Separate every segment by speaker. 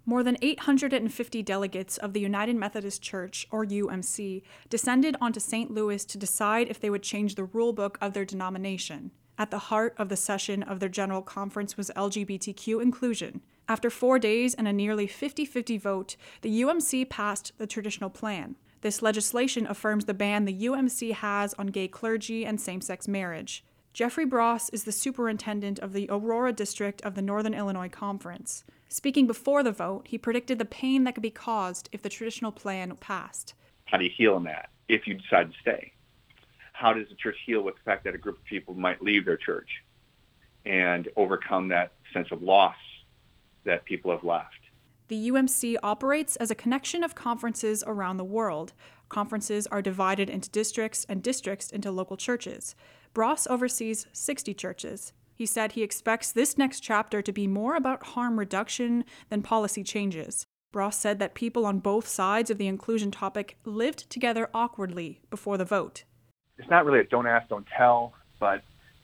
Speaker 1: More than 850 delegates of the United Methodist Church, or UMC, descended onto St. Louis to decide if they would change the rulebook of their denomination. At the heart of the session of their general conference was LGBTQ inclusion. After 4 days and a nearly 50-50 vote, the UMC passed the traditional plan. This legislation affirms the ban the UMC has on gay clergy and same-sex marriage. Jeffrey Bross is the superintendent of the Aurora District of the Northern Illinois Conference. Speaking before the vote, he predicted the pain that could be caused if the traditional plan passed.
Speaker 2: How do you heal in that if you decide to stay? How does the church heal with the fact that a group of people might leave their church and overcome that sense of loss that people have left?
Speaker 1: The UMC operates as a connection of conferences around the world. Conferences are divided into districts and districts into local churches. Bross oversees 60 churches. He said he expects this next chapter to be more about harm reduction than policy changes. Bross said that people on both sides of the inclusion topic lived together awkwardly before the vote.
Speaker 2: It's not really a don't ask, don't tell, but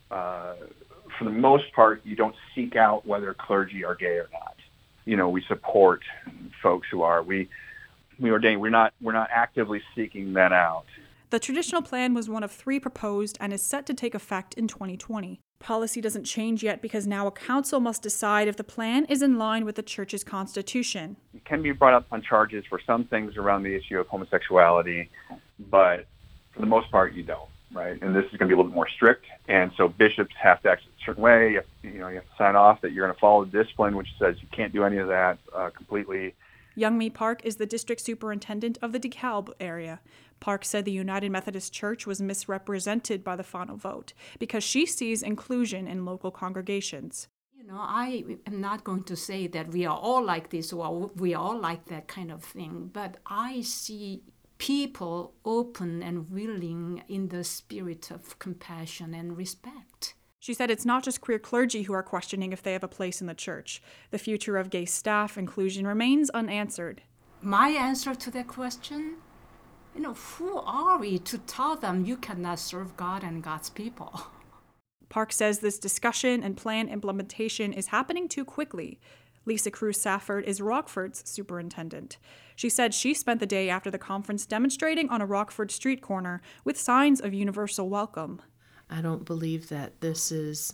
Speaker 2: for the most part, you don't seek out whether clergy are gay or not. You know, we support folks who are. We ordain. We're not actively seeking that out.
Speaker 1: The traditional plan was one of 3 proposed and is set to take effect in 2020. Policy doesn't change yet because now a council must decide if the plan is in line with the church's constitution.
Speaker 2: You can be brought up on charges for some things around the issue of homosexuality, but for the most part, you don't, right? And this is going to be a little bit more strict, and so bishops have to act a certain way. You have to sign off that you're going to follow the discipline, which says you can't do any of that completely.
Speaker 1: Youngmi Park is the district superintendent of the DeKalb area. Park said the United Methodist Church was misrepresented by the final vote because she sees inclusion in local congregations.
Speaker 3: You know, I am not going to say that we are all like this or we are all like that kind of thing, but I see people open and willing in the spirit of compassion and respect.
Speaker 1: She said it's not just queer clergy who are questioning if they have a place in the church. The future of gay staff inclusion remains unanswered.
Speaker 3: My answer to that question, who are we to tell them you cannot serve God and God's people?
Speaker 1: Park says this discussion and plan implementation is happening too quickly. Lisa Cruz Safford is Rockford's superintendent. She said she spent the day after the conference demonstrating on a Rockford street corner with signs of universal welcome.
Speaker 4: I don't believe that this is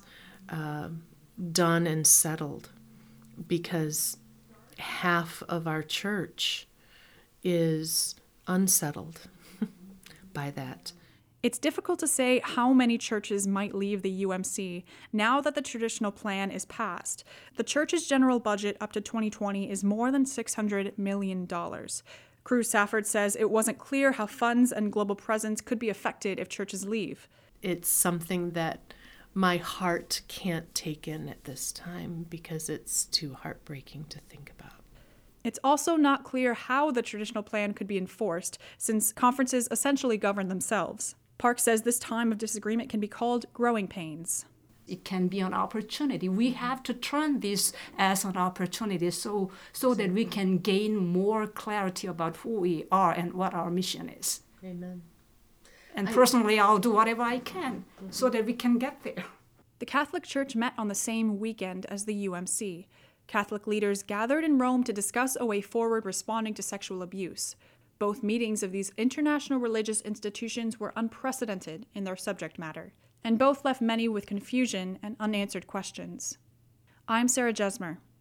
Speaker 4: done and settled because half of our church is unsettled by that.
Speaker 1: It's difficult to say how many churches might leave the UMC now that the traditional plan is passed. The church's general budget up to 2020 is more than $600 million. Cruz Safford says it wasn't clear how funds and global presence could be affected if churches leave.
Speaker 4: It's something that my heart can't take in at this time because it's too heartbreaking to think about.
Speaker 1: It's also not clear how the traditional plan could be enforced, since conferences essentially govern themselves. Park says this time of disagreement can be called growing pains.
Speaker 3: It can be an opportunity. We have to turn this as an opportunity so that we can gain more clarity about who we are and what our mission is.
Speaker 4: Amen.
Speaker 3: And personally, I'll do whatever I can so that we can get there.
Speaker 1: The Catholic Church met on the same weekend as the UMC. Catholic leaders gathered in Rome to discuss a way forward responding to sexual abuse. Both meetings of these international religious institutions were unprecedented in their subject matter, and both left many with confusion and unanswered questions. I'm Sarah Jesmer.